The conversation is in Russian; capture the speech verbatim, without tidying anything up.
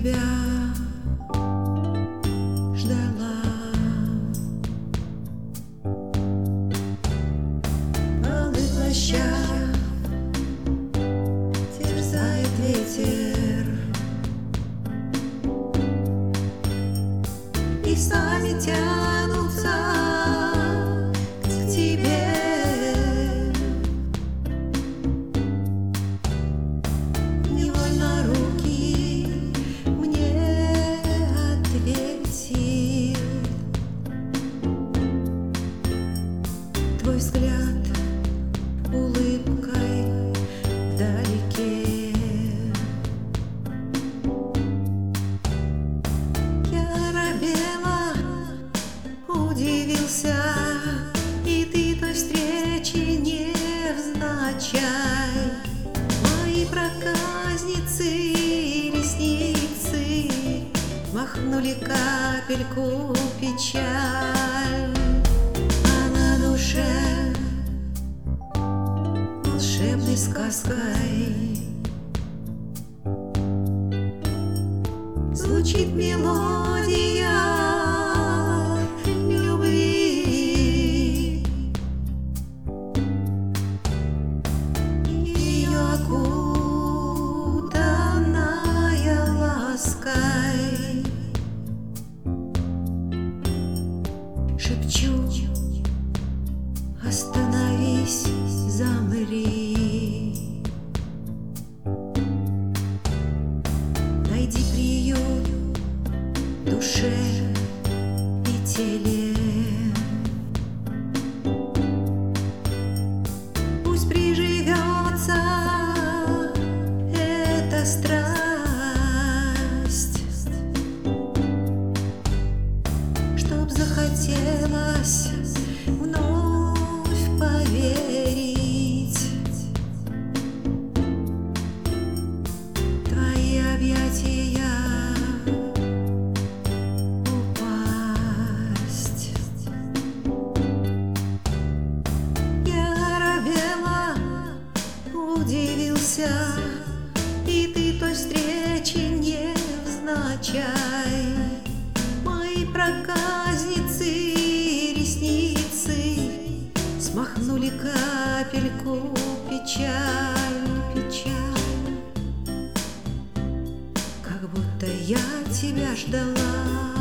тебя ждала. Полы плаща терзает ветер, и сами тянутся к тебе. Невольно руки мне ответил твой взгляд улыбкой вдалеке. Я робела, удивился, и ты той встречи невзначай. Мои проказницы ресницы махнули капельку печаль, а на душе волшебной сказкой звучит мелодия любви. Ее окутанная лаской шепчу: остановись, замри, найди приют в душе и теле. Пусть приживется эта страсть, чтоб захотелось вновь поверить. Твои объятия упасть. Я робела, удивился, и ты той встречи невзначай. Мои проказницы ресницы смахнули капельку печаль, печаль, как будто я тебя ждала.